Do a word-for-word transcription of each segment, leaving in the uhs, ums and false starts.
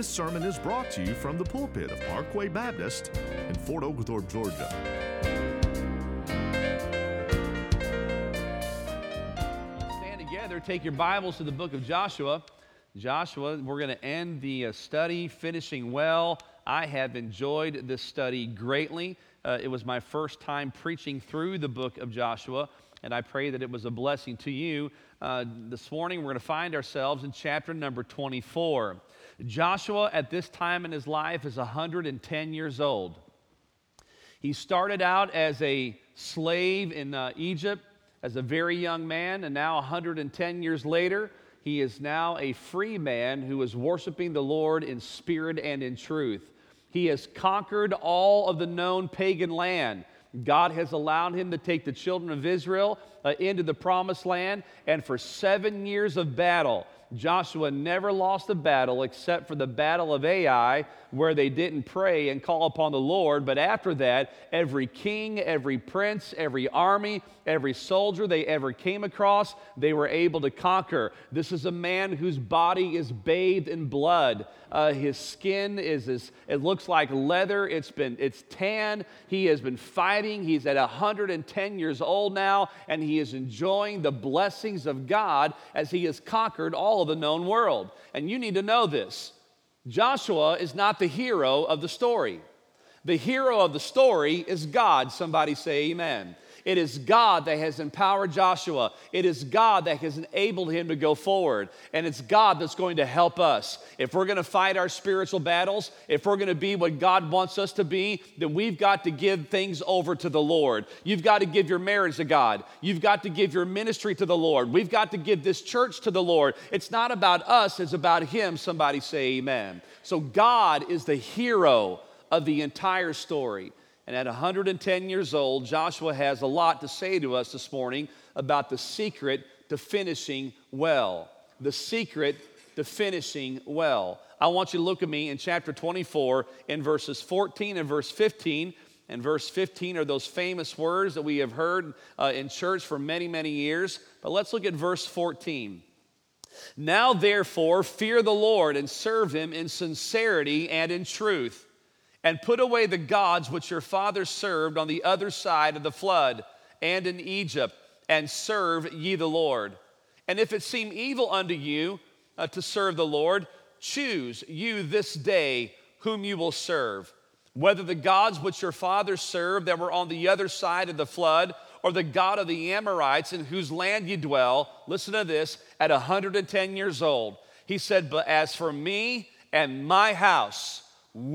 This sermon is brought to you from the pulpit of Parkway Baptist in Fort Oglethorpe, Georgia. Stand together, take your Bibles to the book of Joshua. Joshua, we're going to end the uh, study, finishing well. I have enjoyed this study greatly. Uh, it was my first time preaching through the book of Joshua, and I pray that it was a blessing to you. Uh, this morning, we're going to find ourselves in chapter number twenty-four. Joshua, at this time in his life, is one hundred ten years old. He started out as a slave in uh, Egypt as a very young man, and now one hundred ten years later, he is now a free man who is worshiping the Lord in spirit and in truth. He has conquered all of the known pagan land. God has allowed him to take the children of Israel uh, into the promised land, and for seven years of battle, Joshua never lost a battle except for the battle of Ai, where they didn't pray and call upon the Lord. But after that, every king, every prince, every army, every soldier they ever came across, they were able to conquer. This is a man whose body is bathed in blood. Uh, his skin is, is, it looks like leather. It's been, it's tan. He has been fighting. He's at one hundred ten years old now, and he is enjoying the blessings of God as he has conquered all of the known world. And you need to know this. Joshua is not the hero of the story. The hero of the story is God. Somebody say amen. It is God that has empowered Joshua. It is God that has enabled him to go forward. And it's God that's going to help us. If we're going to fight our spiritual battles, if we're going to be what God wants us to be, then we've got to give things over to the Lord. You've got to give your marriage to God. You've got to give your ministry to the Lord. We've got to give this church to the Lord. It's not about us, it's about Him. Somebody say amen. So God is the hero of the entire story. And at one hundred ten years old, Joshua has a lot to say to us this morning about the secret to finishing well. The secret to finishing well. I want you to look at me in chapter twenty-four in verses fourteen and verse fifteen. And verse fifteen are those famous words that we have heard uh, in church for many, many years. But let's look at verse fourteen. Now therefore fear the Lord and serve Him in sincerity and in truth, and put away the gods which your fathers served on the other side of the flood and in Egypt, and serve ye the Lord. And if it seem evil unto you uh, to serve the Lord, choose you this day whom you will serve, whether the gods which your fathers served that were on the other side of the flood, or the God of the Amorites in whose land ye dwell. Listen to this, at one hundred ten years old. He said, but as for me and my house,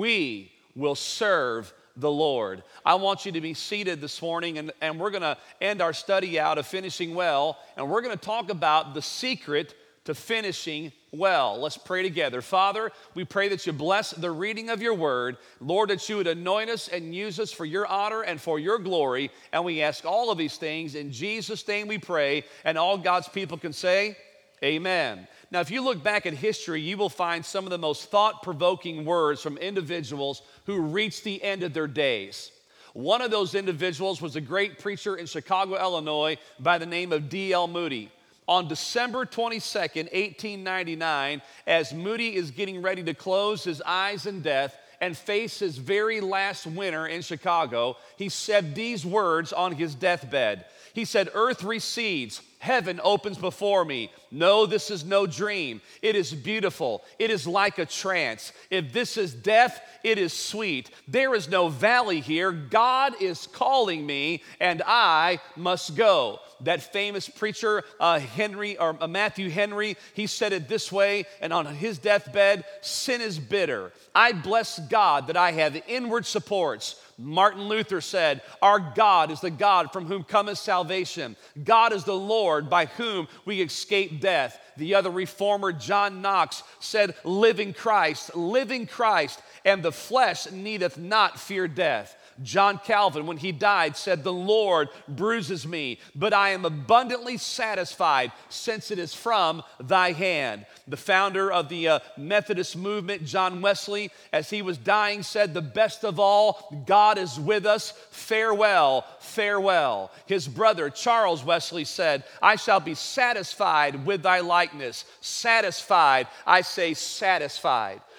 we will serve the Lord. I want you to be seated this morning, and, and we're going to end our study out of finishing well, and we're going to talk about the secret to finishing well. Let's pray together. Father, we pray that you bless the reading of your word. Lord, that you would anoint us and use us for your honor and for your glory, and we ask all of these things in Jesus' name we pray, and all God's people can say, amen. Now, if you look back at history, you will find some of the most thought-provoking words from individuals who reached the end of their days. One of those individuals was a great preacher in Chicago, Illinois, by the name of D L Moody. On December twenty-second, eighteen ninety-nine, as Moody is getting ready to close his eyes in death and face his very last winter in Chicago, he said these words on his deathbed. He said, earth recedes, heaven opens before me. No, this is no dream. It is beautiful. It is like a trance. If this is death, it is sweet. There is no valley here. God is calling me, and I must go. That famous preacher, uh, Henry or uh, Matthew Henry, he said it this way, and on his deathbed, sin is bitter. I bless God that I have inward supports. Martin Luther said, our God is the God from whom cometh salvation. God is the Lord by whom we escape death. The other reformer, John Knox, said, live in Christ, live in Christ, and the flesh needeth not fear death. John Calvin, when he died, said, the Lord bruises me, but I am abundantly satisfied, since it is from thy hand. The founder of the uh, Methodist movement, John Wesley, as he was dying, said, the best of all, God is with us. Farewell, farewell. His brother, Charles Wesley, said, I shall be satisfied with thy likeness. Satisfied, I say satisfied.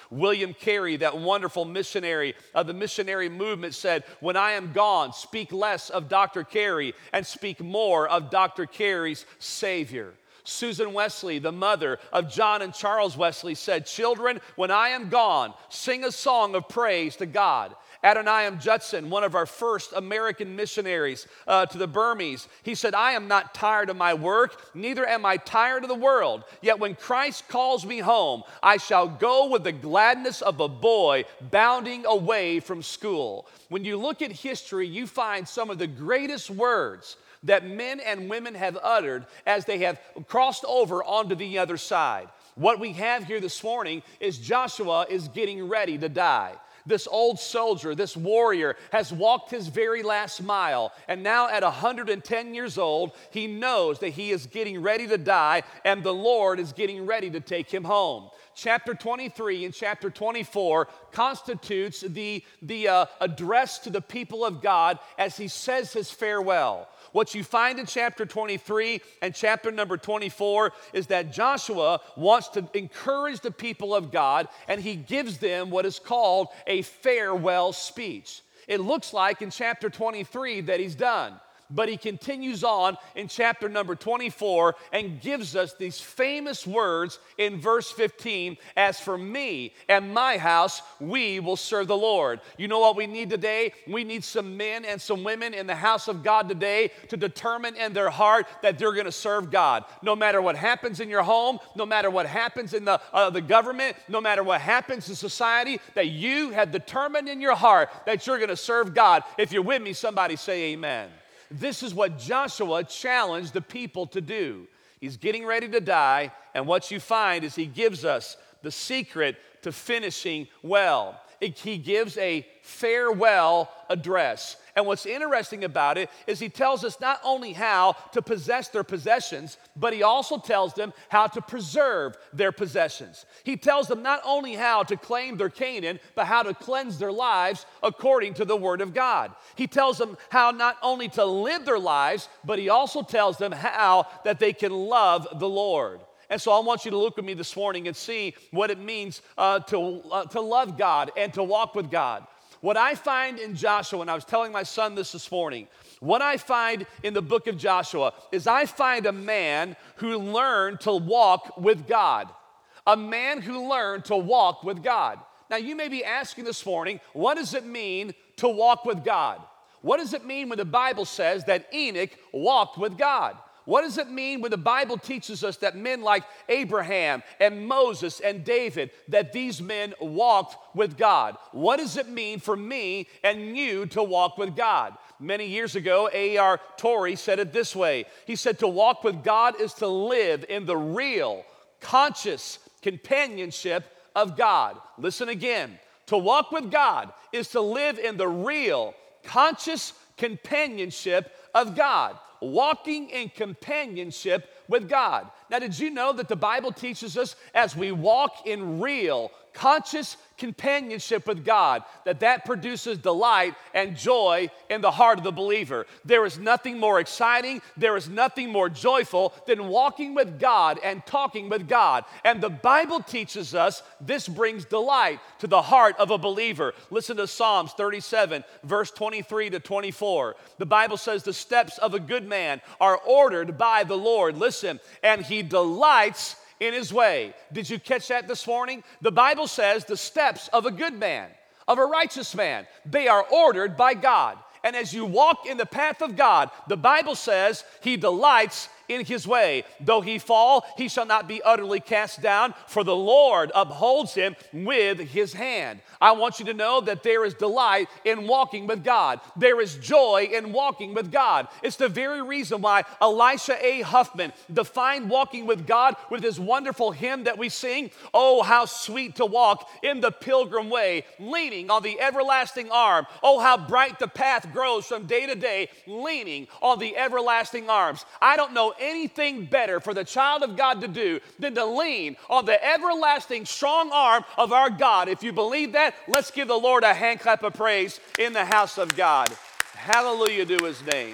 William Carey, that wonderful missionary of the missionary movement, said, "When I am gone, speak less of Doctor Carey and speak more of Doctor Carey's Savior." Susan Wesley, the mother of John and Charles Wesley, said, "Children, when I am gone, sing a song of praise to God." Adoniram Judson, one of our first American missionaries uh, to the Burmese, he said, "I am not tired of my work, neither am I tired of the world. Yet when Christ calls me home, I shall go with the gladness of a boy bounding away from school." When you look at history, you find some of the greatest words that men and women have uttered as they have crossed over onto the other side. What we have here this morning is Joshua is getting ready to die. This old soldier, this warrior, has walked his very last mile, and now at one hundred ten years old, he knows that he is getting ready to die, and the Lord is getting ready to take him home. Chapter twenty-three and chapter twenty-four constitutes the, the uh, address to the people of God as he says his farewell. What you find in chapter twenty-three and chapter number twenty-four is that Joshua wants to encourage the people of God, and he gives them what is called a farewell speech. It looks like in chapter twenty-three that he's done, but he continues on in chapter number twenty-four and gives us these famous words in verse fifteen, "As for me and my house, we will serve the Lord." You know what we need today? We need some men and some women in the house of God today to determine in their heart that they're going to serve God. No matter what happens in your home, no matter what happens in the, uh, the government, no matter what happens in society, that you have determined in your heart that you're going to serve God. If you're with me, somebody say amen. This is what Joshua challenged the people to do. He's getting ready to die, and what you find is he gives us the secret to finishing well. It, he gives a farewell address. And what's interesting about it is he tells us not only how to possess their possessions, but he also tells them how to preserve their possessions. He tells them not only how to claim their Canaan, but how to cleanse their lives according to the Word of God. He tells them how not only to live their lives, but he also tells them how that they can love the Lord. And so I want you to look at me this morning and see what it means uh, to, uh, to love God and to walk with God. What I find in Joshua, and I was telling my son this this morning, what I find in the book of Joshua is I find a man who learned to walk with God. A man who learned to walk with God. Now you may be asking this morning, what does it mean to walk with God? What does it mean when the Bible says that Enoch walked with God? What does it mean when the Bible teaches us that men like Abraham and Moses and David, that these men walked with God? What does it mean for me and you to walk with God? Many years ago, A R Torrey said it this way. He said, to walk with God is to live in the real, conscious companionship of God. Listen again. To walk with God is to live in the real, conscious companionship of God. Walking in companionship with God. Now, did you know that the Bible teaches us as we walk in real, conscious companionship with God, that that produces delight and joy in the heart of the believer? There is nothing more exciting, there is nothing more joyful than walking with God and talking with God. And the Bible teaches us this brings delight to the heart of a believer. Listen to Psalms thirty-seven, verse twenty-three to twenty-four. The Bible says the steps of a good man are ordered by the Lord. Listen, and he delights in his way. Did you catch that this morning? The Bible says the steps of a good man, of a righteous man, they are ordered by God. And as you walk in the path of God, the Bible says he delights in his way. Though he fall, he shall not be utterly cast down, for the Lord upholds him with his hand. I want you to know that there is delight in walking with God. There is joy in walking with God. It's the very reason why Elisha A. Huffman defined walking with God with his wonderful hymn that we sing, "Oh, how sweet to walk in the pilgrim way, leaning on the everlasting arm. Oh, how bright the path grows from day to day, leaning on the everlasting arms." I don't know anything better for the child of God to do than to lean on the everlasting strong arm of our God. If you believe that, let's give the Lord a hand clap of praise in the house of God. Hallelujah to his name.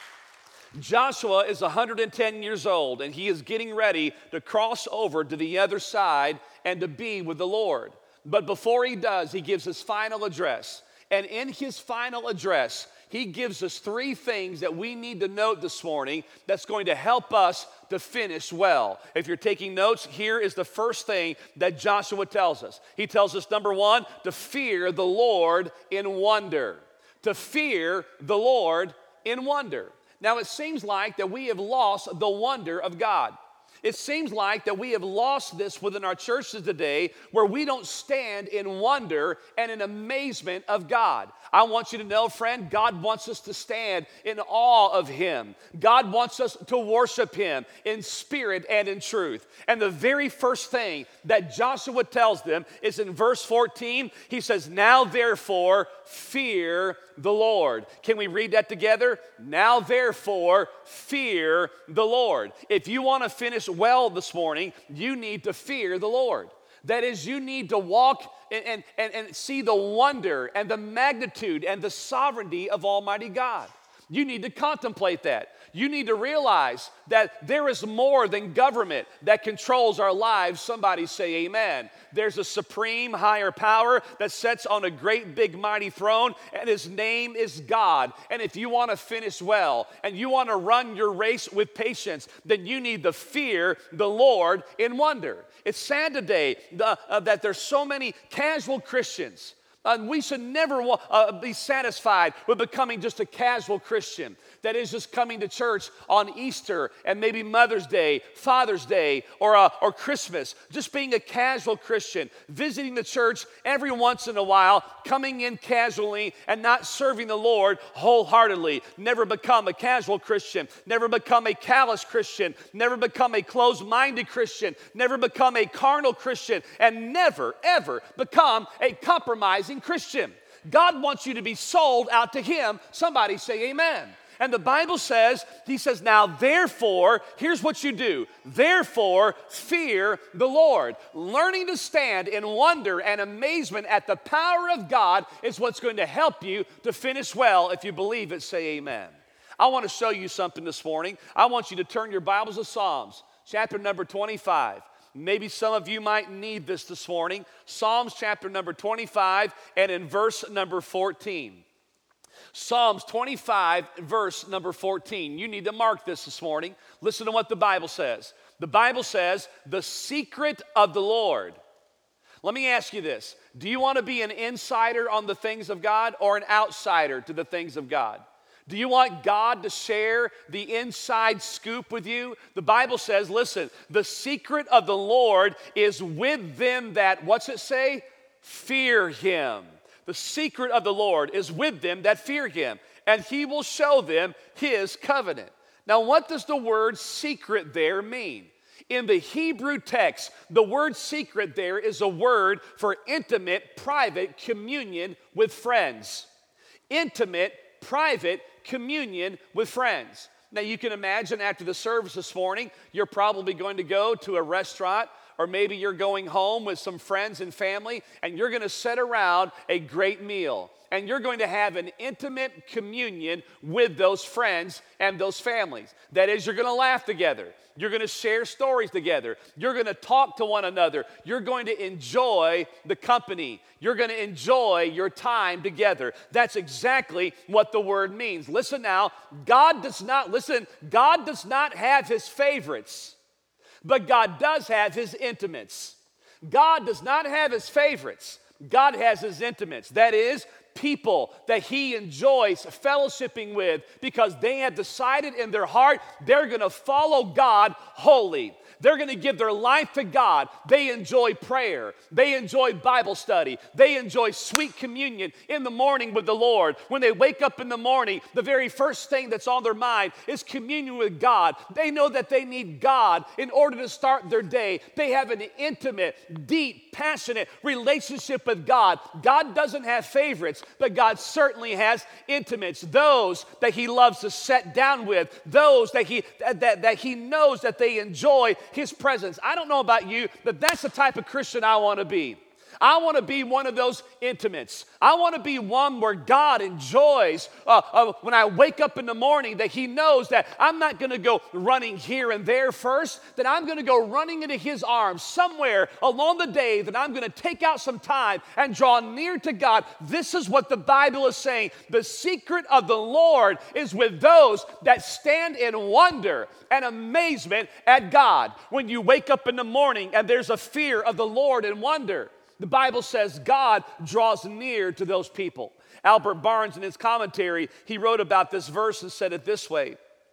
Joshua is one hundred ten years old, and he is getting ready to cross over to the other side and to be with the Lord. But before he does, he gives his final address. And in his final address, he gives us three things that we need to note this morning that's going to help us to finish well. If you're taking notes, here is the first thing that Joshua tells us. He tells us, number one, to fear the Lord in wonder. To fear the Lord in wonder. Now, it seems like that we have lost the wonder of God. It seems like that we have lost this within our churches today, where we don't stand in wonder and in amazement of God. I want you to know, friend, God wants us to stand in awe of Him. God wants us to worship Him in spirit and in truth. And the very first thing that Joshua tells them is in verse fourteen. He says, "Now therefore fear the Lord." Can we read that together? Now therefore fear the Lord. If you want to finish well this morning, you need to fear the Lord. That is, you need to walk and, and, and see the wonder and the magnitude and the sovereignty of Almighty God. You need to contemplate that. You need to realize that there is more than government that controls our lives. Somebody say amen. There's a supreme higher power that sits on a great big mighty throne, and His name is God. And if you want to finish well and you want to run your race with patience, then you need to fear the Lord in wonder. It's sad today the, uh, that there's so many casual Christians. Uh, we should never uh, be satisfied with becoming just a casual Christian that is just coming to church on Easter and maybe Mother's Day, Father's Day, or, uh, or Christmas. Just being a casual Christian, visiting the church every once in a while, coming in casually and not serving the Lord wholeheartedly. Never become a casual Christian. Never become a callous Christian. Never become a closed-minded Christian. Never become a carnal Christian. And never, ever become a compromising Christian. God wants you to be sold out to Him. Somebody say amen. And the Bible says, He says, now therefore, here's what you do. Therefore, fear the Lord. Learning to stand in wonder and amazement at the power of God is what's going to help you to finish well. If you believe it, say amen. I want to show you something this morning. I want you to turn your Bibles to Psalms, chapter number twenty-five. Maybe some of you might need this this morning. Psalms chapter number twenty-five and in verse number fourteen. Psalms twenty-five, verse number fourteen. You need to mark this this morning. Listen to what the Bible says. The Bible says, the secret of the Lord. Let me ask you this. Do you want to be an insider on the things of God or an outsider to the things of God? Do you want God to share the inside scoop with you? The Bible says, listen, the secret of the Lord is with them that, what's it say? Fear Him. The secret of the Lord is with them that fear Him, and He will show them His covenant. Now, what does the word secret there mean? In the Hebrew text, the word secret there is a word for intimate, private communion with friends. Intimate, private communion with friends. Now, you can imagine after the service this morning, you're probably going to go to a restaurant, or maybe you're going home with some friends and family, and you're going to sit around a great meal. And you're going to have an intimate communion with those friends and those families. That is, you're going to laugh together. You're going to share stories together. You're going to talk to one another. You're going to enjoy the company. You're going to enjoy your time together. That's exactly what the word means. Listen now, God does not, listen, God does not have His favorites, but God does have His intimates. God does not have His favorites. God has His intimates. That is, people that He enjoys fellowshipping with because they have decided in their heart they're going to follow God wholly. They're going to give their life to God. They enjoy prayer. They enjoy Bible study. They enjoy sweet communion in the morning with the Lord. When they wake up in the morning, the very first thing that's on their mind is communion with God. They know that they need God in order to start their day. They have an intimate, deep, passionate relationship with God. God doesn't have favorites, but God certainly has intimates. Those that He loves to sit down with. Those that He, that, that he knows that they enjoy His presence. I don't know about you, but that's the type of Christian I want to be. I want to be one of those intimates. I want to be one where God enjoys uh, uh, when I wake up in the morning that he knows that I'm not going to go running here and there first, that I'm going to go running into his arms somewhere along the day, that I'm going to take out some time and draw near to God. This is what the Bible is saying. The secret of the Lord is with those that stand in wonder and amazement at God. When you wake up in the morning and there's a fear of the Lord and wonder, the Bible says God draws near to those people. Albert Barnes, in his commentary, he wrote about this verse and said it this way.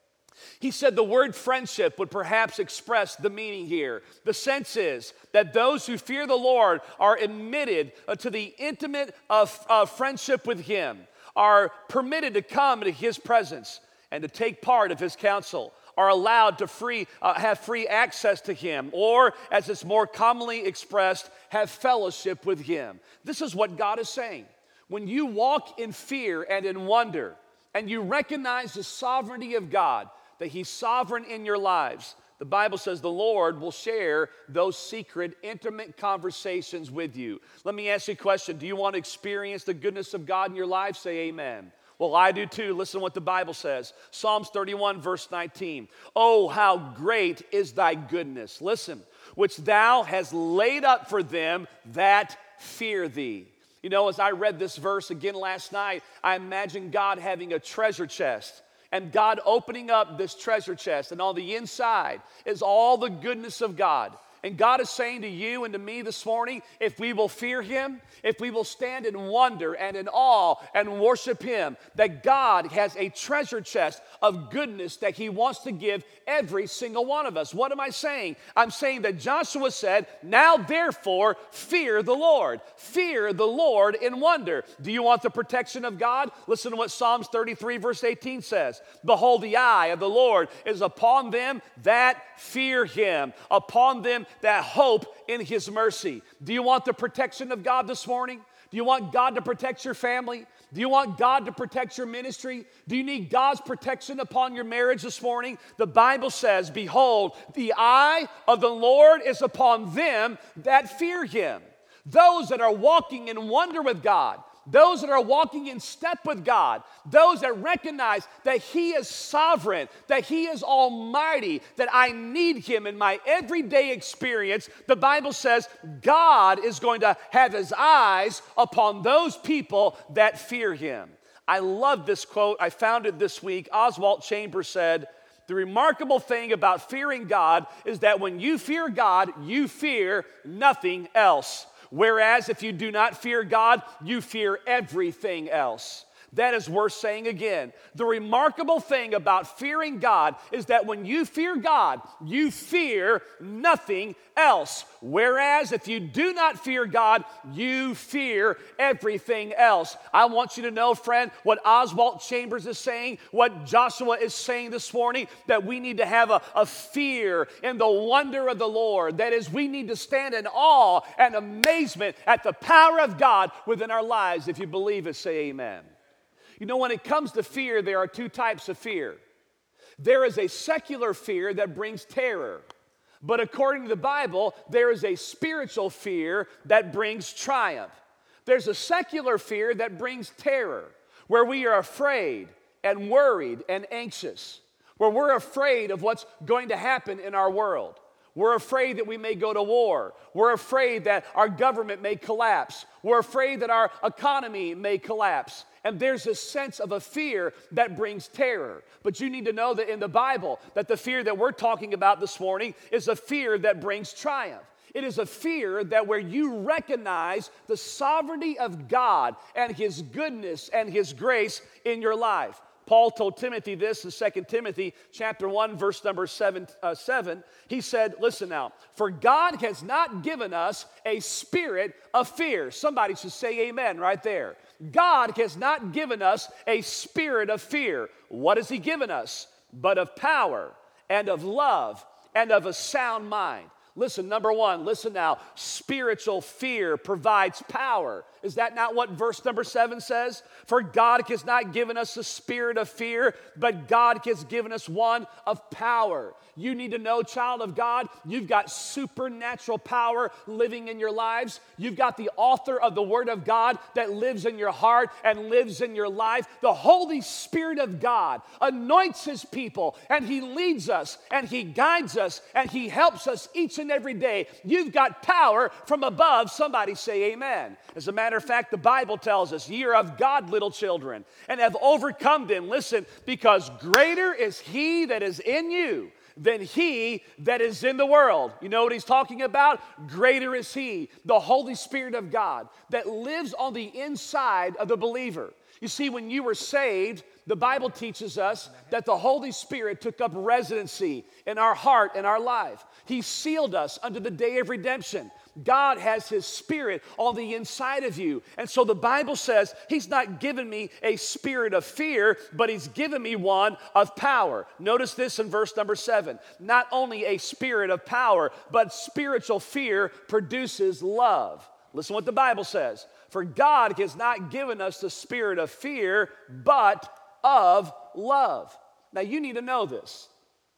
He said the word friendship would perhaps express the meaning here. The sense is that those who fear the Lord are admitted uh, to the intimate uh, uh, friendship with him, are permitted to come into his presence and to take part of his counsel, are allowed to free, uh, have free access to him, or, as it's more commonly expressed, have fellowship with him. This is what God is saying. When you walk in fear and in wonder, and you recognize the sovereignty of God, that he's sovereign in your lives, the Bible says the Lord will share those secret, intimate conversations with you. Let me ask you a question. Do you want to experience the goodness of God in your life? Say amen. Well, I do too. Listen to what the Bible says. Psalms thirty-one, verse nineteen. Oh, how great is thy goodness. Listen, which thou hast laid up for them that fear thee. You know, as I read this verse again last night, I imagined God having a treasure chest. And God opening up this treasure chest, and on the inside is all the goodness of God. And God is saying to you and to me this morning, if we will fear him, if we will stand in wonder and in awe and worship him, that God has a treasure chest of goodness that he wants to give every single one of us. What am I saying? I'm saying that Joshua said, now therefore fear the Lord. Fear the Lord in wonder. Do you want the protection of God? Listen to what Psalms thirty-three verse eighteen says. Behold, the eye of the Lord is upon them that fear him, upon them that hope in his mercy. Do you want the protection of God this morning? Do you want God to protect your family? Do you want God to protect your ministry? Do you need God's protection upon your marriage this morning? The Bible says, behold, the eye of the Lord is upon them that fear him. Those that are walking in wonder with God, those that are walking in step with God, those that recognize that he is sovereign, that he is almighty, that I need him in my everyday experience. The Bible says God is going to have his eyes upon those people that fear him. I love this quote. I found it this week. Oswald Chambers said, the remarkable thing about fearing God is that when you fear God, you fear nothing else. Whereas if you do not fear God, you fear everything else. That is worth saying again. The remarkable thing about fearing God is that when you fear God, you fear nothing else. Whereas if you do not fear God, you fear everything else. I want you to know, friend, what Oswald Chambers is saying, what Joshua is saying this morning, that we need to have a, a fear in the wonder of the Lord. That is, we need to stand in awe and amazement at the power of God within our lives. If you believe it, say amen. You know, when it comes to fear, there are two types of fear. There is a secular fear that brings terror. But according to the Bible, there is a spiritual fear that brings triumph. There's a secular fear that brings terror, where we are afraid and worried and anxious, where we're afraid of what's going to happen in our world. We're afraid that we may go to war. We're afraid that our government may collapse. We're afraid that our economy may collapse. And there's a sense of a fear that brings terror. But you need to know that in the Bible, that the fear that we're talking about this morning is a fear that brings triumph. It is a fear that where you recognize the sovereignty of God and his goodness and his grace in your life. Paul told Timothy this in Second Timothy chapter one, verse number seven, uh, seven. He said, listen now, for God has not given us a spirit of fear. Somebody should say amen right there. God has not given us a spirit of fear. What has he given us? But of power and of love and of a sound mind. Listen, number one, listen now. Spiritual fear provides power. Is that not what verse number seven says? For God has not given us a spirit of fear, but God has given us one of power. You need to know, child of God, you've got supernatural power living in your lives. You've got the author of the Word of God that lives in your heart and lives in your life. The Holy Spirit of God anoints His people, and He leads us, and He guides us, and He helps us each and every day. You've got power from above. Somebody say amen. As a matter of fact, the Bible tells us, ye are of God, little children, and have overcome them. Listen, because greater is He that is in you than he that is in the world. You know what he's talking about? Greater is He, the Holy Spirit of God, that lives on the inside of the believer. You see, when you were saved, the Bible teaches us that the Holy Spirit took up residency in our heart and our life. He sealed us unto the day of redemption. God has His Spirit on the inside of you. And so the Bible says He's not given me a spirit of fear, but He's given me one of power. Notice this in verse number seven. Not only a spirit of power, but spiritual fear produces love. Listen what the Bible says. For God has not given us the spirit of fear, but of love. Now you need to know this.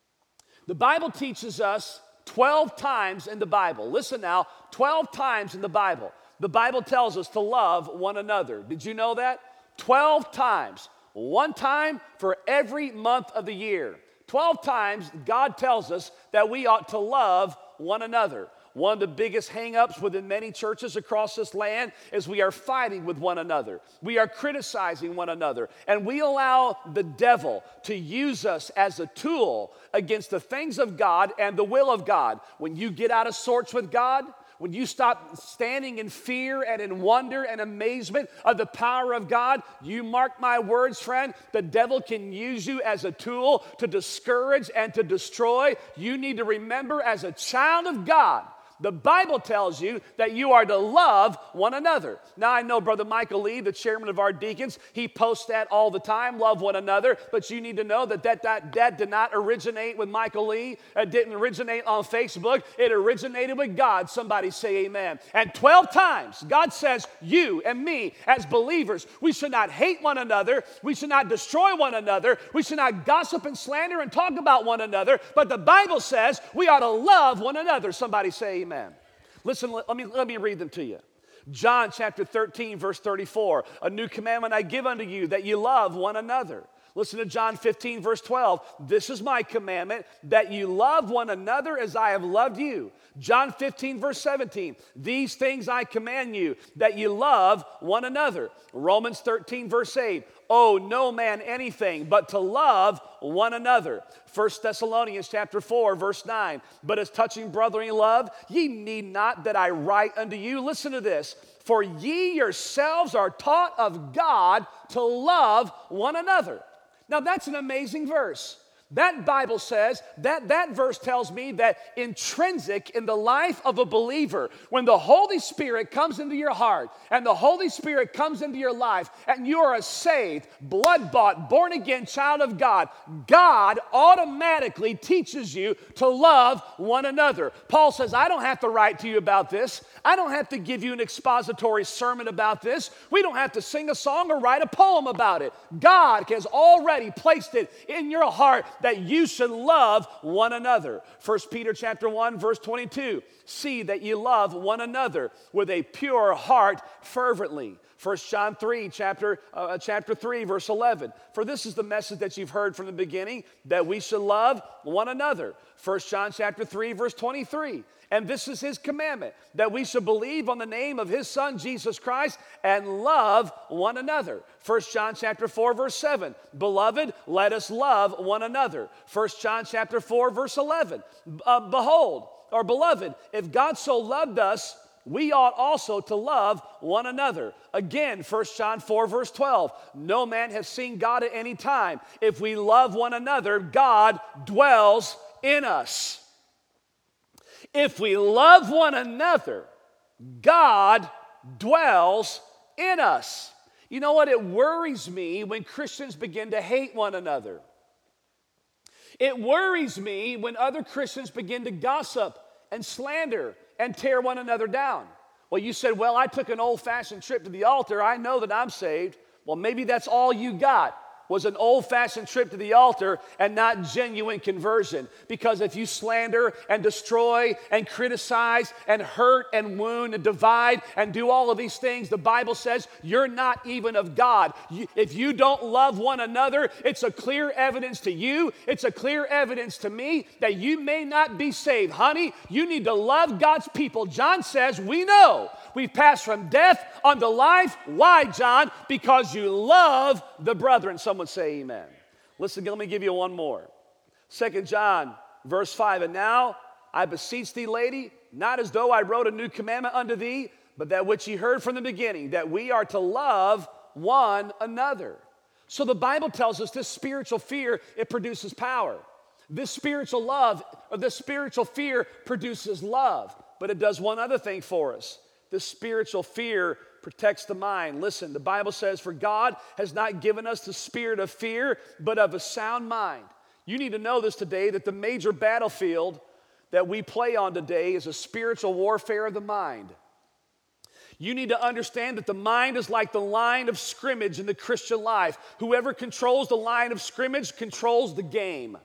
The Bible teaches us twelve times in the Bible. Listen now, twelve times in the Bible. The Bible tells us to love one another. Did you know that? twelve times. One time for every month of the year. twelve times God tells us that we ought to love one another. One of the biggest hang-ups within many churches across this land is we are fighting with one another. We are criticizing one another. And we allow the devil to use us as a tool against the things of God and the will of God. When you get out of sorts with God, when you stop standing in fear and in wonder and amazement of the power of God, you mark my words, friend, the devil can use you as a tool to discourage and to destroy. You need to remember, as a child of God, the Bible tells you that you are to love one another. Now, I know Brother Michael Lee, the chairman of our deacons, he posts that all the time, love one another. But you need to know that that, that, that did not originate with Michael Lee. It didn't originate on Facebook. It originated with God. Somebody say amen. And twelve times, God says, you and me as believers, we should not hate one another. We should not destroy one another. We should not gossip and slander and talk about one another. But the Bible says we ought to love one another. Somebody say amen. Amen. Listen, let me, let me read them to you. John chapter thirteen, verse thirty-four. A new commandment I give unto you, that you love one another. Listen to John fifteen, verse twelve. This is my commandment, that you love one another as I have loved you. John fifteen, verse seventeen. These things I command you, that you love one another. Romans thirteen, verse eight. Owe no man anything but to love one another. First Thessalonians chapter four, verse nine. But as touching brotherly love, ye need not that I write unto you. Listen to this. For ye yourselves are taught of God to love one another. Now that's an amazing verse. That Bible says, that, that verse tells me that intrinsic in the life of a believer, when the Holy Spirit comes into your heart and the Holy Spirit comes into your life and you are a saved, blood-bought, born-again child of God, God automatically teaches you to love one another. Paul says, I don't have to write to you about this. I don't have to give you an expository sermon about this. We don't have to sing a song or write a poem about it. God has already placed it in your heart that you should love one another. First Peter chapter one, verse twenty-two. See that you love one another with a pure heart fervently. First John three, chapter, uh, chapter three, verse eleven. For this is the message that you've heard from the beginning, that we should love one another. First John chapter three, verse twenty-three. And this is His commandment, that we should believe on the name of His Son, Jesus Christ, and love one another. First John chapter four, verse seven. Beloved, let us love one another. First John chapter four, verse eleven. Uh, behold, or beloved, if God so loved us, we ought also to love one another. Again, First John four, verse twelve. No man has seen God at any time. If we love one another, God dwells in us. If we love one another, God dwells in us. You know what? It worries me when Christians begin to hate one another. It worries me when other Christians begin to gossip and slander and tear one another down. Well, you said, well, I took an old-fashioned trip to the altar. I know that I'm saved. Well, maybe that's all you got, was an old-fashioned trip to the altar and not genuine conversion. Because if you slander and destroy and criticize and hurt and wound and divide and do all of these things, the Bible says you're not even of God. You, if you don't love one another, it's a clear evidence to you, it's a clear evidence to me that you may not be saved. Honey, you need to love God's people. John says, we know we've passed from death unto life. Why, John? Because you love the brethren. Someone say amen. Listen, let me give you one more. Second John, verse five, and now I beseech thee, lady, not as though I wrote a new commandment unto thee, but that which ye heard from the beginning, that we are to love one another. So the Bible tells us this spiritual fear, it produces power. This spiritual love, or this spiritual fear produces love. But it does one other thing for us. This spiritual fear protects the mind. Listen, the Bible says, for God has not given us the spirit of fear, but of a sound mind. You need to know this today, that the major battlefield that we play on today is a spiritual warfare of the mind. You need to understand that the mind is like the line of scrimmage in the Christian life. Whoever controls the line of scrimmage controls the game.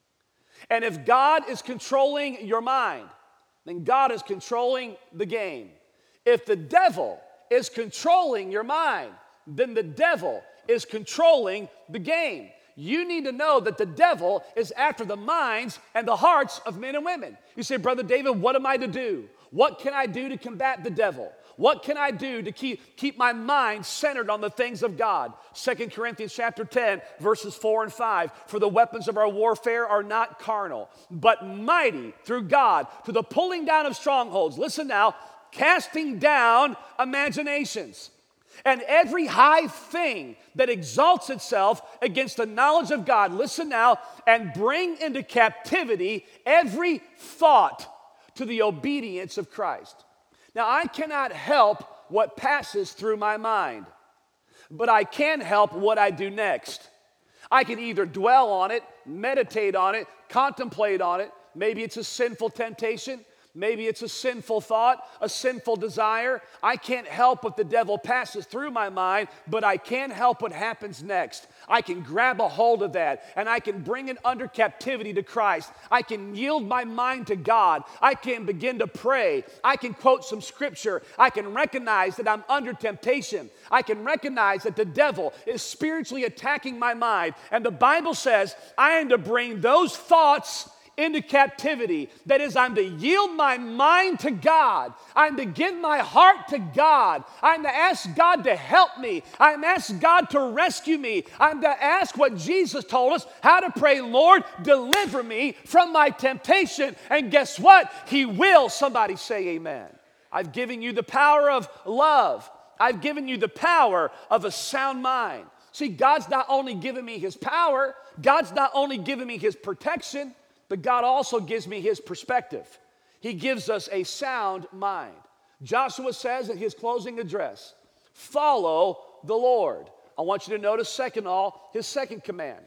And if God is controlling your mind, then God is controlling the game. If the devil is controlling your mind, then the devil is controlling the game. You need to know that the devil is after the minds and the hearts of men and women. You say, Brother David, what am I to do? What can I do to combat the devil? What can I do to keep, keep my mind centered on the things of God? Second Corinthians chapter ten, verses four and five. For the weapons of our warfare are not carnal, but mighty through God to the pulling down of strongholds. Listen now, casting down imaginations and every high thing that exalts itself against the knowledge of God. Listen now, and bring into captivity every thought to the obedience of Christ. Now, I cannot help what passes through my mind, but I can help what I do next. I can either dwell on it, meditate on it, contemplate on it. Maybe it's a sinful temptation. Maybe it's a sinful thought, a sinful desire. I can't help what the devil passes through my mind, but I can help what happens next. I can grab a hold of that, and I can bring it under captivity to Christ. I can yield my mind to God. I can begin to pray. I can quote some scripture. I can recognize that I'm under temptation. I can recognize that the devil is spiritually attacking my mind. And the Bible says I am to bring those thoughts into captivity. That is, I'm to yield my mind to God. I'm to give my heart to God. I'm to ask God to help me. I'm to ask God to rescue me. I'm to ask what Jesus told us, how to pray, Lord, deliver me from my temptation. And guess what? He will. Somebody say amen. I've given you the power of love. I've given you the power of a sound mind. See, God's not only given me His power, God's not only given me His protection, but God also gives me His perspective. He gives us a sound mind. Joshua says in his closing address, follow the Lord. I want you to notice, second of all, His second command.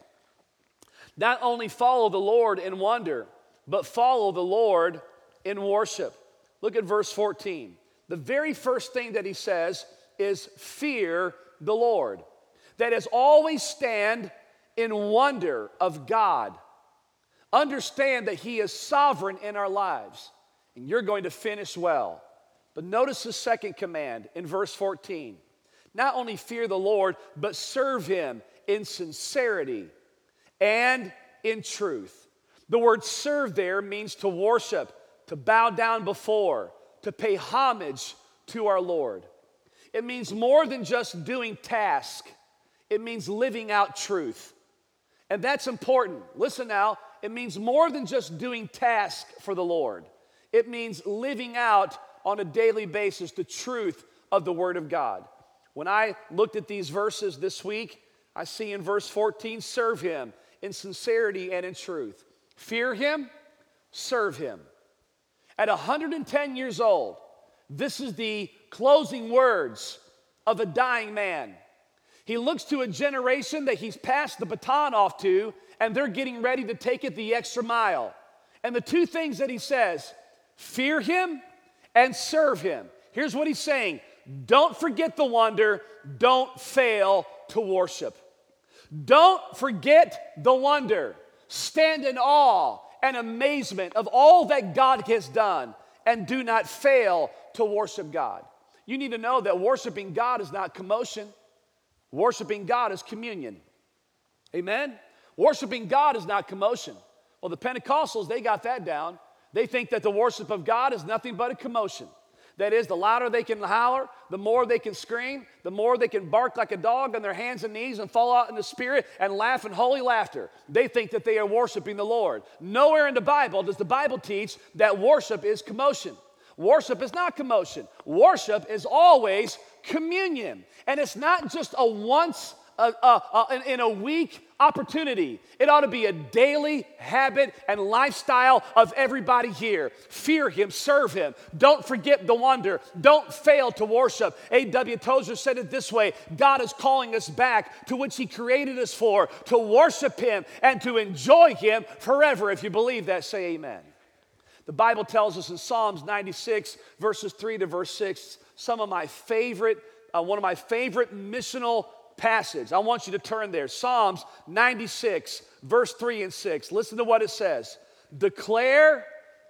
Not only follow the Lord in wonder, but follow the Lord in worship. Look at verse fourteen. The very first thing that He says is fear the Lord. That is, always stand in wonder of God. Understand that He is sovereign in our lives, and you're going to finish well. But notice the second command in verse fourteen. Not only fear the Lord, but serve Him in sincerity and in truth. The word serve there means to worship, to bow down before, to pay homage to our Lord. It means more than just doing tasks. It means living out truth. And that's important. Listen now. It means more than just doing tasks for the Lord. It means living out on a daily basis the truth of the Word of God. When I looked at these verses this week, I see in verse fourteen, serve Him in sincerity and in truth. Fear Him, serve Him. At one hundred ten years old, this is the closing words of a dying man. He looks to a generation that he's passed the baton off to, and they're getting ready to take it the extra mile. And the two things that he says, fear him, and serve him. Here's what he's saying. Don't forget the wonder. Don't fail to worship. Don't forget the wonder. Stand in awe and amazement of all that God has done, and do not fail to worship God. You need to know that worshiping God is not commotion. Worshiping God is communion. Amen? Worshiping God is not commotion. Well, the Pentecostals, they got that down. They think that the worship of God is nothing but a commotion. That is, the louder they can holler, the more they can scream, the more they can bark like a dog on their hands and knees and fall out in the spirit and laugh in holy laughter. They think that they are worshiping the Lord. Nowhere in the Bible does the Bible teach that worship is commotion. Worship is not commotion. Worship is always communion. And it's not just a once uh, uh, uh, in, in a week opportunity. It ought to be a daily habit and lifestyle of everybody here. Fear him, serve him. Don't forget the wonder. Don't fail to worship. A W Tozer said it this way: God is calling us back to which he created us for, to worship him and to enjoy him forever. If you believe that, say amen. The Bible tells us in Psalms ninety-six, verses three to verse six, some of my favorite, uh, one of my favorite missional passage. I want you to turn there. Psalms ninety-six, verse three and six. Listen to what it says. Declare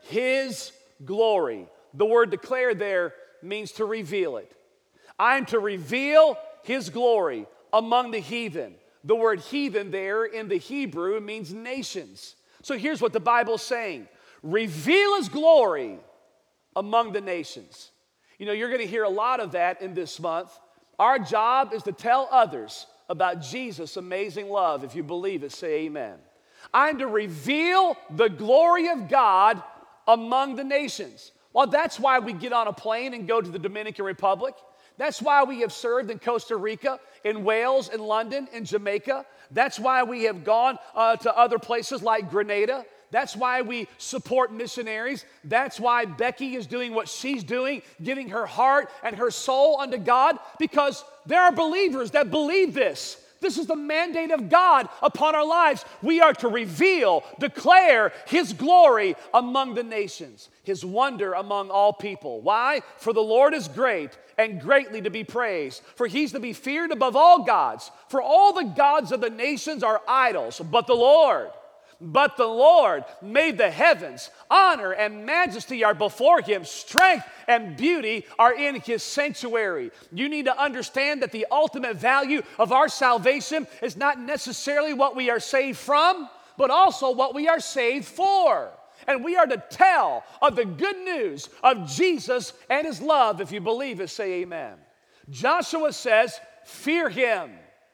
his glory. The word declare there means to reveal it. I am to reveal his glory among the heathen. The word heathen there in the Hebrew means nations. So here's what the Bible's saying. Reveal his glory among the nations. You know, you're going to hear a lot of that in this month. Our job is to tell others about Jesus' amazing love. If you believe it, say amen. I'm to reveal the glory of God among the nations. Well, that's why we get on a plane and go to the Dominican Republic. That's why we have served in Costa Rica, in Wales, in London, in Jamaica. That's why we have gone uh, to other places like Grenada. That's why we support missionaries. That's why Becky is doing what she's doing, giving her heart and her soul unto God, because there are believers that believe this. This is the mandate of God upon our lives. We are to reveal, declare his glory among the nations, his wonder among all people. Why? For the Lord is great and greatly to be praised. For he's to be feared above all gods. For all the gods of the nations are idols, but the Lord... But the Lord made the heavens. Honor and majesty are before him. Strength and beauty are in his sanctuary. You need to understand that the ultimate value of our salvation is not necessarily what we are saved from, but also what we are saved for. And we are to tell of the good news of Jesus and his love. If you believe it, say amen. Joshua says, fear him,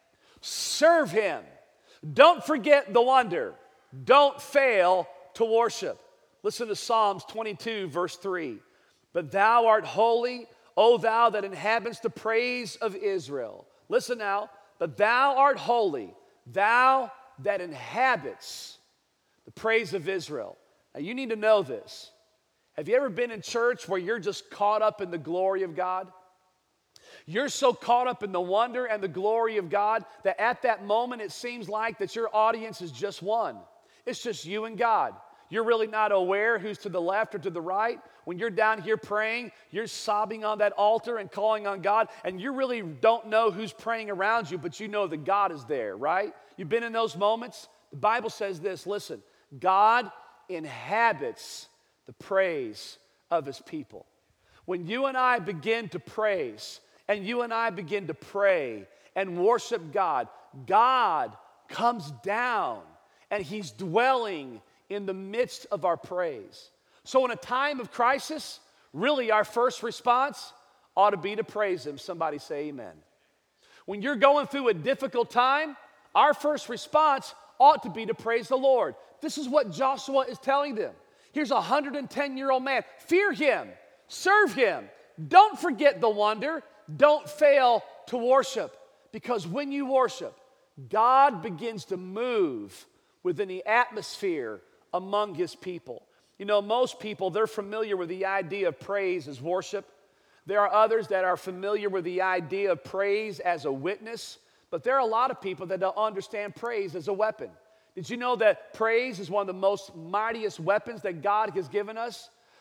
serve him. Don't forget the wonder. Don't fail to worship. Listen to Psalms twenty-two, verse three. But thou art holy, O thou that inhabitants the praise of Israel. Listen now. But thou art holy, thou that inhabits the praise of Israel. Now you need to know this. Have you ever been in church where you're just caught up in the glory of God? You're so caught up in the wonder and the glory of God that at that moment it seems like that your audience is just one. It's just you and God. You're really not aware who's to the left or to the right. When you're down here praying, you're sobbing on that altar and calling on God, and you really don't know who's praying around you, but you know that God is there, right? You've been in those moments? The Bible says this, listen, God inhabits the praise of his people. When you and I begin to praise, and you and I begin to pray and worship God, God comes down and he's dwelling in the midst of our praise. So in a time of crisis, really our first response ought to be to praise him. Somebody say amen. When you're going through a difficult time, our first response ought to be to praise the Lord. This is what Joshua is telling them. Here's a one hundred ten-year-old man. Fear him. Serve him. Don't forget the wonder. Don't fail to worship. Because when you worship, God begins to move within the atmosphere among his people. You know, most people, they're familiar with the idea of praise as worship. There are others that are familiar with the idea of praise as a witness. But there are a lot of people that don't understand praise as a weapon. Did you know that praise is one of the most mightiest weapons that God has given us?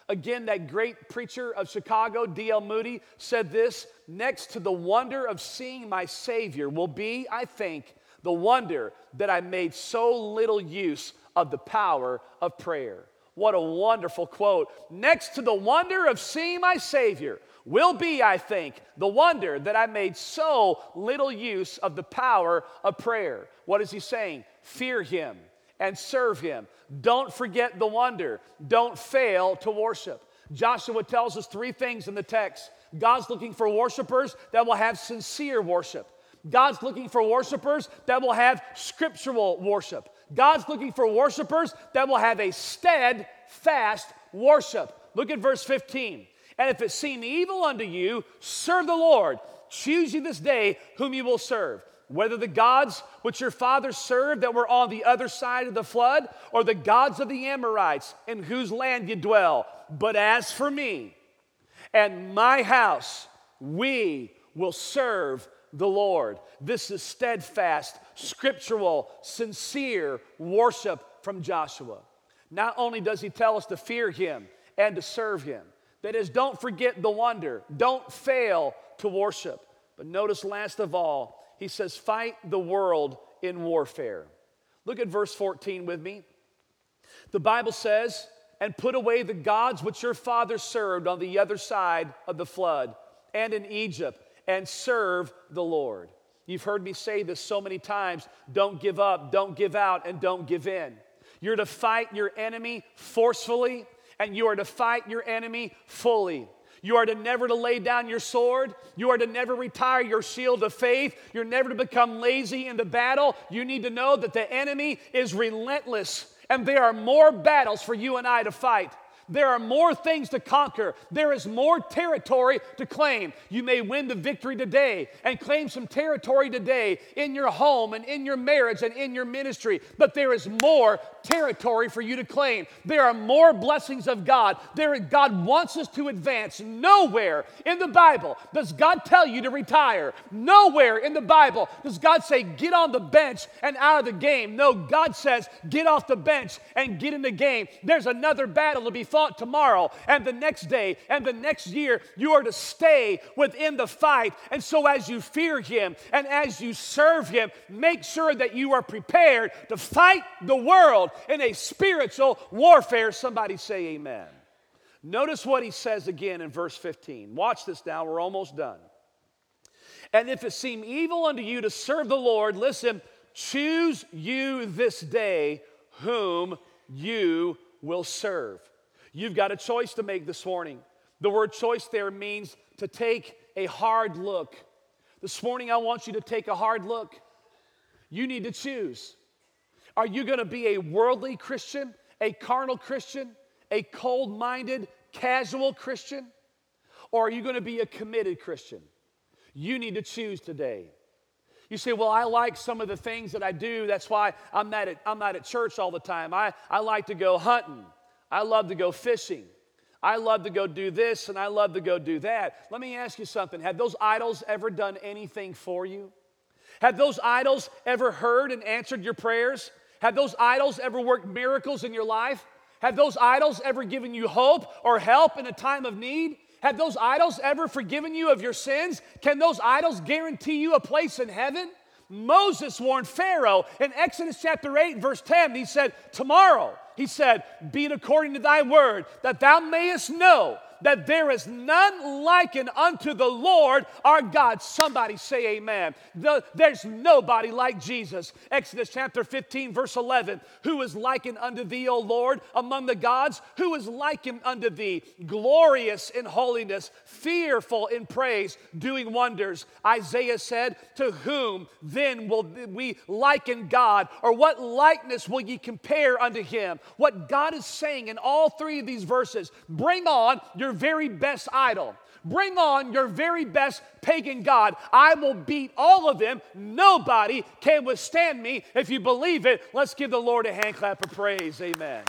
Again, that great preacher of Chicago, D L Moody, said this: next to the wonder of seeing my Savior will be, I think, the wonder that I made so little use of the power of prayer. What a wonderful quote. Next to the wonder of seeing my Savior will be, I think, the wonder that I made so little use of the power of prayer. What is he saying? Fear him and serve him. Don't forget the wonder. Don't fail to worship. Joshua tells us three things in the text. God's looking for worshipers that will have sincere worship. God's looking for worshipers that will have scriptural worship. God's looking for worshipers that will have a steadfast worship. Look at verse fifteen. And if it seem evil unto you, serve the Lord. Choose you this day whom you will serve. Whether the gods which your fathers served that were on the other side of the flood, or the gods of the Amorites in whose land you dwell. But as for me and my house, we will serve the Lord. This is steadfast, scriptural, sincere worship from Joshua. Not only does he tell us to fear him and to serve him, that is, don't forget the wonder. Don't fail to worship. But notice last of all, he says, fight the world in warfare. Look at verse fourteen with me. The Bible says, and put away the gods which your fathers served on the other side of the flood and in Egypt, and serve the Lord. You've heard me say this so many times. Don't give up, don't give out, and don't give in. You're to fight your enemy forcefully, and you are to fight your enemy fully. You are to never to lay down your sword. You are to never retire your shield of faith. You're never to become lazy in the battle. You need to know that the enemy is relentless, and there are more battles for you and I to fight. There are more things to conquer. There is more territory to claim. You may win the victory today and claim some territory today in your home and in your marriage and in your ministry, but there is more territory for you to claim. There are more blessings of God. There, God wants us to advance. Nowhere in the Bible does God tell you to retire. Nowhere in the Bible does God say get on the bench and out of the game. No, God says get off the bench and get in the game. There's another battle to be fought tomorrow and the next day and the next year. You are to stay within the fight. And so as you fear him and as you serve him, make sure that you are prepared to fight the world in a spiritual warfare. Somebody say amen. Notice what he says again in verse fifteen. Watch this now. We're almost done. And if it seem evil unto you to serve the Lord, listen, choose you this day whom you will serve. You've got a choice to make this morning. The word choice there means to take a hard look. This morning I want you to take a hard look. You need to choose. Are you going to be a worldly Christian, a carnal Christian, a cold-minded, casual Christian? Or are you going to be a committed Christian? You need to choose today. You say, well, I like some of the things that I do. That's why I'm not at, I'm not at church all the time. I, I like to go hunting. I love to go fishing. I love to go do this, and I love to go do that. Let me ask you something. Have those idols ever done anything for you? Have those idols ever heard and answered your prayers? Have those idols ever worked miracles in your life? Have those idols ever given you hope or help in a time of need? Have those idols ever forgiven you of your sins? Can those idols guarantee you a place in heaven? Moses warned Pharaoh in Exodus chapter eight, verse ten. He said, tomorrow, he said, be it according to thy word, that thou mayest know that there is none likened unto the Lord our God. Somebody say amen. The, there's nobody like Jesus. Exodus chapter fifteen, verse eleven. Who is likened unto thee, O Lord, among the gods? Who is likened unto thee? Glorious in holiness, fearful in praise, doing wonders. Isaiah said, to whom then will we liken God? Or what likeness will ye compare unto him? What God is saying in all three of these verses, bring on your very best idol. Bring on your very best pagan god. I will beat all of them. Nobody can withstand me. If you believe it, let's give the Lord a hand clap of praise. Amen.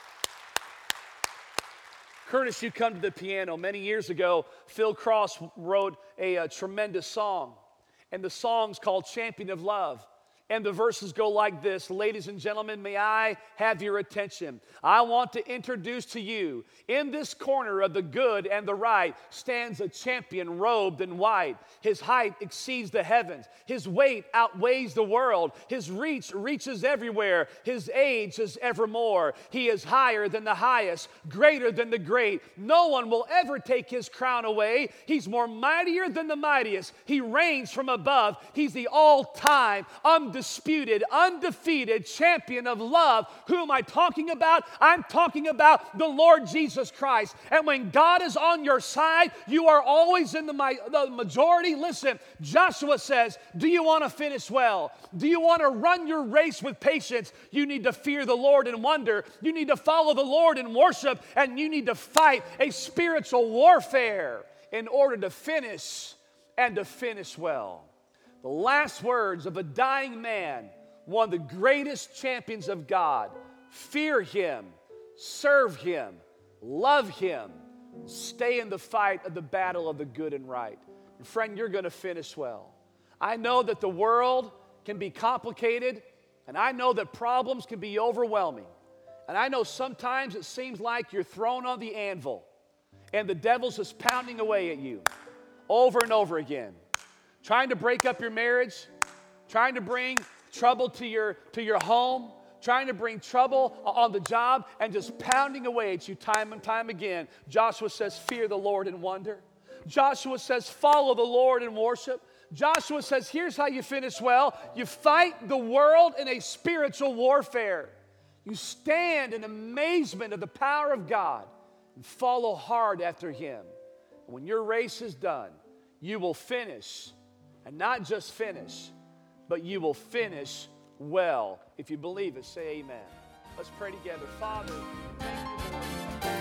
Curtis, you come to the piano. Many years ago, Phil Cross wrote a, a tremendous song. And the song's called Champion of Love. And the verses go like this. Ladies and gentlemen, may I have your attention? I want to introduce to you, in this corner of the good and the right stands a champion robed in white. His height exceeds the heavens. His weight outweighs the world. His reach reaches everywhere. His age is evermore. He is higher than the highest, greater than the great. No one will ever take his crown away. He's more mightier than the mightiest. He reigns from above. He's the all-time, undisputed, undefeated champion of love. Who am I talking about? I'm talking about the Lord Jesus Christ. And when God is on your side, you are always in the, mi- the majority. Listen, Joshua says, do you want to finish well? Do you want to run your race with patience? You need to fear the Lord and wonder. You need to follow the Lord in worship, and you need to fight a spiritual warfare in order to finish and to finish well. The last words of a dying man, one of the greatest champions of God: fear him, serve him, love him, stay in the fight of the battle of the good and right. And friend, you're going to finish well. I know that the world can be complicated, and I know that problems can be overwhelming. And I know sometimes it seems like you're thrown on the anvil, and the devil's just pounding away at you over and over again, trying to break up your marriage, trying to bring trouble to your, to your home, trying to bring trouble on the job, and just pounding away at you time and time again. Joshua says, fear the Lord and wonder. Joshua says, follow the Lord and worship. Joshua says, here's how you finish well. You fight the world in a spiritual warfare. You stand in amazement of the power of God and follow hard after him. And when your race is done, you will finish. And not just finish, but you will finish well. If you believe it, say amen. Let's pray together. Father, thank you, Lord.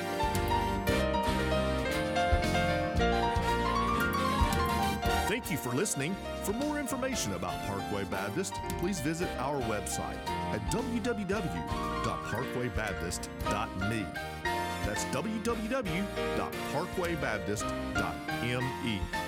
Thank you for listening. For more information about Parkway Baptist, please visit our website at w w w dot parkway baptist dot m e. That's w w w dot parkway baptist dot m e.